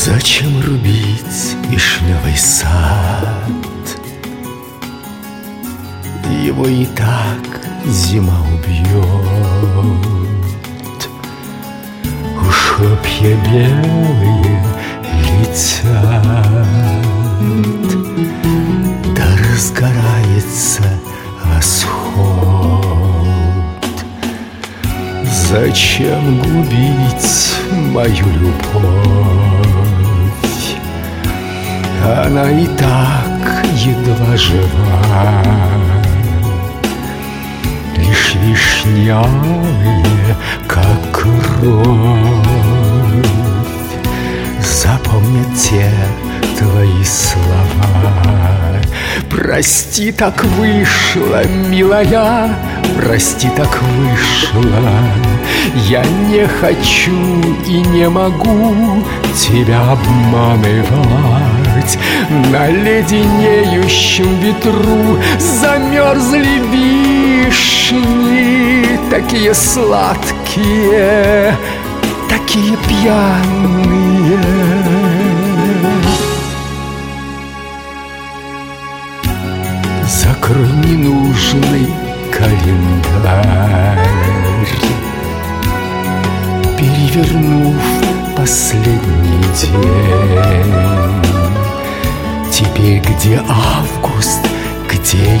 Зачем рубить вишневый сад? Его и так зима убьет. Уж хлопья белые летят, да разгорается восход. Зачем губить мою любовь? Она и так едва жива. Лишь вишневые, как кровь, запомнят те твои слова. Прости, так вышло, милая, прости, так вышло. Я не хочу и не могу тебя обманывать. На леденеющем ветру замерзли вишни, такие сладкие, такие пьяные. Закрой ненужный календарь, перевернув последний день. Теперь где август, где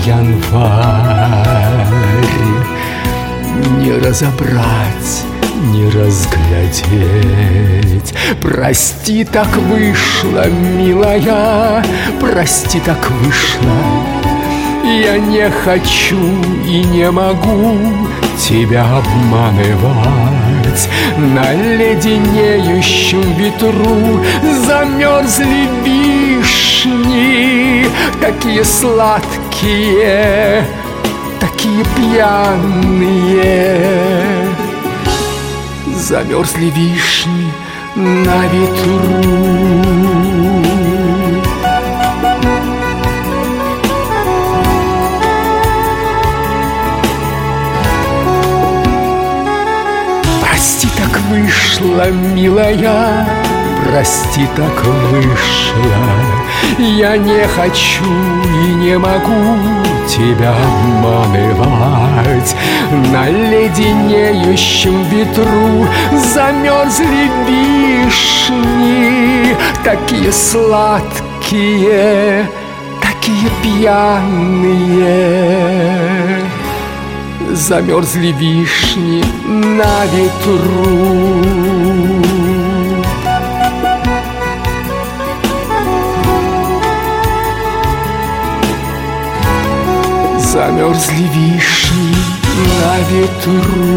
январь? Не разобрать, не разглядеть. Прости, так вышло, милая, прости, так вышло. Я не хочу и не могу тебя обманывать. На леденеющем ветру замерзли вишни, такие сладкие, такие пьяные. Замерзли вишни на ветру. Прости, так вышло, милая, прости, так вышло. Я не хочу и не могу тебя обманывать. На леденеющем ветру замерзли вишни, такие сладкие, такие пьяные. Замерзли вишни на ветру. Замерзли вишни на ветру.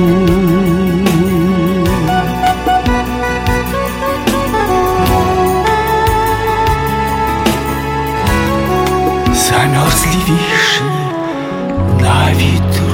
Замерзли вишни на ветру.